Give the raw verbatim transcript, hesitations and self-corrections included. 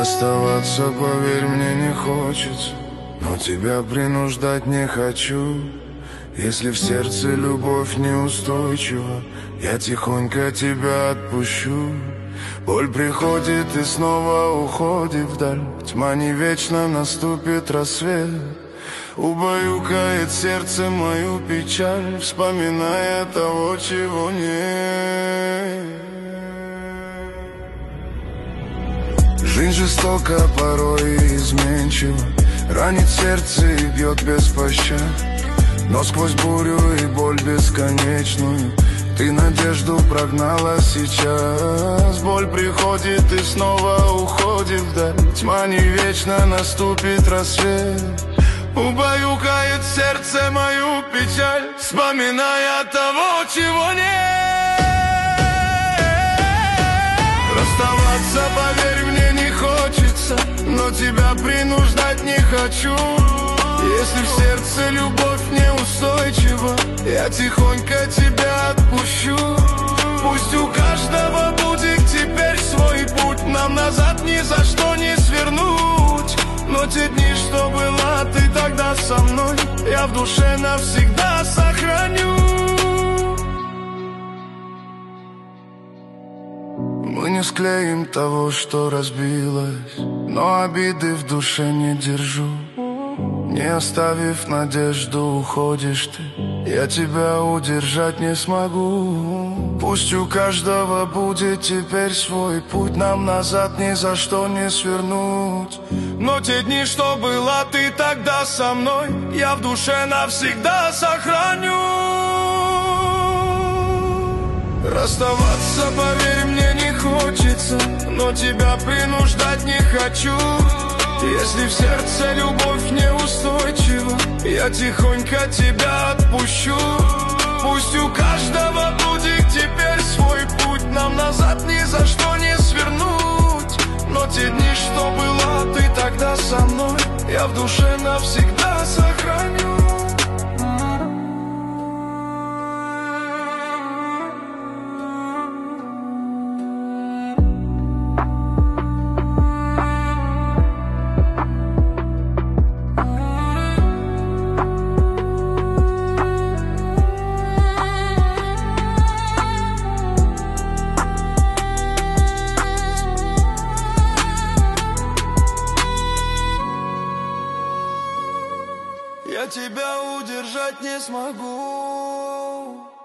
Расставаться, поверь, мне не хочется, но тебя принуждать не хочу. Если в сердце любовь неустойчива, я тихонько тебя отпущу. Боль приходит и снова уходит вдаль. Тьма не вечно, наступит рассвет. Убаюкает сердце мою печаль, вспоминая того, чего нет. Жизнь жестока, порой и изменчива, ранит сердце и бьет без пощад. Но сквозь бурю и боль бесконечную ты надежду прогнала сейчас. Боль приходит и снова уходит вдаль. Тьма не вечно, наступит рассвет. Убаюкает сердце мою печаль, вспоминая того, чего нет. Расставаться, поверь, мне не хочется, но тебя принуждать не хочу. Если в сердце любовь неустойчива, я тихонько тебя отпущу. Пусть у каждого будет теперь свой путь, нам назад ни за что не свернуть. Но те дни, что была ты тогда со мной, я в душе навсегда сохраню. Мы не склеим того, что разбилось, но обиды в душе не держу. Не оставив надежду, уходишь ты, я тебя удержать не смогу. Пусть у каждого будет теперь свой путь, нам назад ни за что не свернуть. Но те дни, что была ты тогда со мной, я в душе навсегда сохраню. Расставаться, поверь, мне не хочется, но тебя принуждать не хочу. Если в сердце любовь неустойчива, я тихонько тебя отпущу. Пусть у каждого будет теперь свой путь, нам назад ни за что не свернуть. Но те дни, что была ты тогда со мной, я в душе навсегда сохраню. Я тебя удержать не смогу.